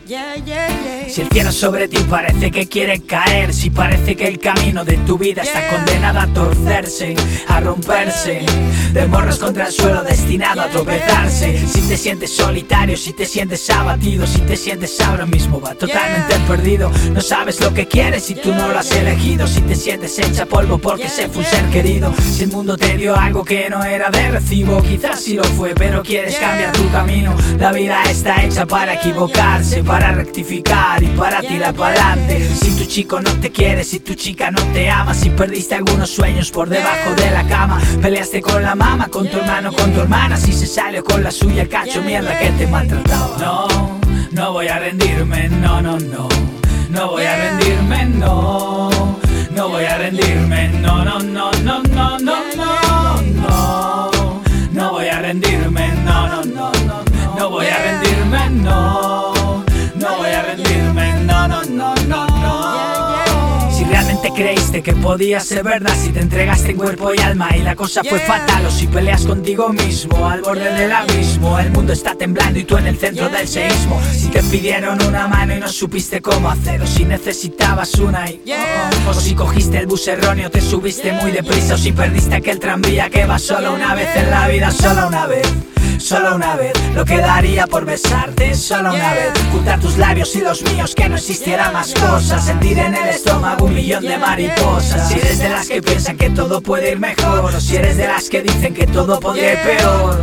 Si el cielo sobre ti parece que quiere caer, si parece que el camino de tu vida está condenado a torcerse, a romperse, de morros contra el suelo destinado a tropezarse. Si te sientes solitario, si te sientes abatido, si te sientes ahora mismo totalmente perdido, no sabes lo que quieres y tú no lo has elegido, si te sientes hecha polvo porque se fue un ser querido, si el mundo te dio algo que no era de recibo, quizás sí lo fue, pero quieres cambiar tu camino. La vida está hecha para equivocarse, para rectificar y para tirar para adelante. Si tu chico no te quiere, si tu chica no te ama, si perdiste algunos sueños por debajo de la cama, peleaste con la mamá, con tu hermano, con tu hermana, si se salió con la suya el cacho mierda que te maltrataba. No, no voy a rendirme, no, no, no. No voy a rendirme, no. No voy a rendirme, no, no, no, no, no, no, no, no. No voy a rendirme, no, no, no, no. No voy a rendirme, no. No voy a rendirme, no, no, no, no, no. Si realmente creíste que podía ser verdad, si te entregaste en cuerpo y alma y la cosa fue fatal, o si peleas contigo mismo al borde del abismo, el mundo está temblando y tú en el centro del seísmo. Si te pidieron una mano y no supiste cómo hacer, o si necesitabas una o si cogiste el bus erróneo, te subiste muy deprisa, o si perdiste aquel tranvía que va solo una vez en la vida, solo una vez. Solo una vez, lo que daría por besarte, solo una vez, juntar tus labios y los míos, que no existiera más cosas, sentir en el estómago 1.000.000 de mariposas. Si eres de las que piensan que todo puede ir mejor, o si eres de las que dicen que todo podría ir peor,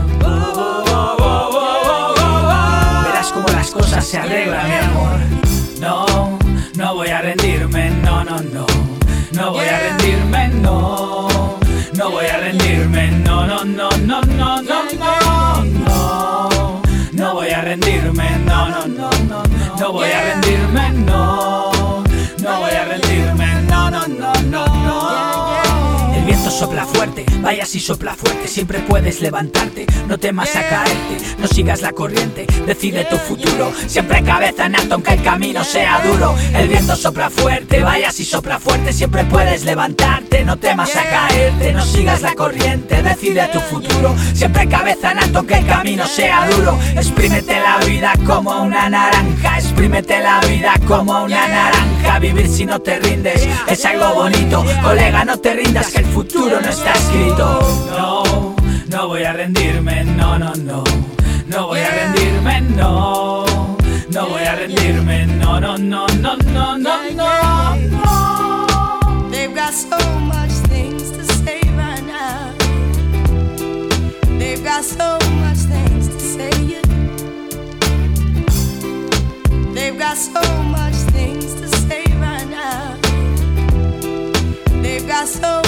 verás cómo las cosas se arreglan, mi amor. No, no voy a rendirme, no, no, no. No voy a rendirme, no. No voy a rendirme, no, no, no, no, no, no, no, no. No voy a rendirme, no, no, no, no. No voy a rendirme, no. No voy a rendirme, no, no, no, no, no. El viento sopla fuerte, vaya si sopla fuerte, siempre puedes levantarte, no temas a caerte, no sigas la corriente, decide tu futuro, siempre cabeza en alto aunque el camino sea duro. El viento sopla fuerte, vaya si sopla fuerte, siempre puedes levantarte, no temas a caerte, no sigas la corriente, decide tu futuro, siempre cabeza en alto aunque el camino sea duro. Exprímete la vida como una naranja, exprímete la vida como una naranja, vivir si no te rindes es algo bonito, colega, no te rindas que el futuro no está escrito. No, no voy a rendirme, no, no, no. No voy a rendirme, no. No voy a rendirme, no, no, no, no, no, no, no, no. They've got so much things to say right now. They've got so much things to say. They've got so much things to say right now. They've got so